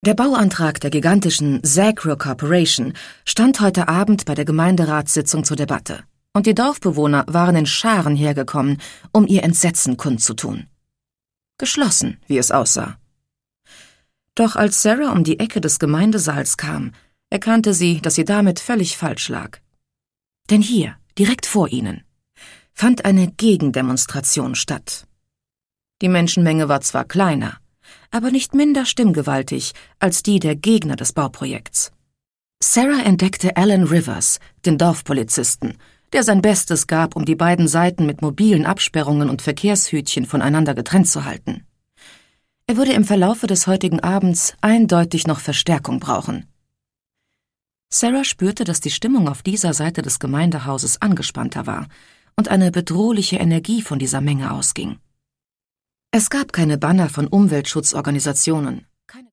Der Bauantrag der gigantischen Zagro Corporation stand heute Abend bei der Gemeinderatssitzung zur Debatte, und die Dorfbewohner waren in Scharen hergekommen, um ihr Entsetzen kundzutun. Geschlossen, wie es aussah. Doch als Sarah um die Ecke des Gemeindesaals kam, erkannte sie, dass sie damit völlig falsch lag. Denn hier, direkt vor ihnen, fand eine Gegendemonstration statt. Die Menschenmenge war zwar kleiner, aber nicht minder stimmgewaltig als die der Gegner des Bauprojekts. Sarah entdeckte Alan Rivers, den Dorfpolizisten, der sein Bestes gab, um die beiden Seiten mit mobilen Absperrungen und Verkehrshütchen voneinander getrennt zu halten. Er würde im Verlaufe des heutigen Abends eindeutig noch Verstärkung brauchen. Sarah spürte, dass die Stimmung auf dieser Seite des Gemeindehauses angespannter war und eine bedrohliche Energie von dieser Menge ausging. Es gab keine Banner von Umweltschutzorganisationen,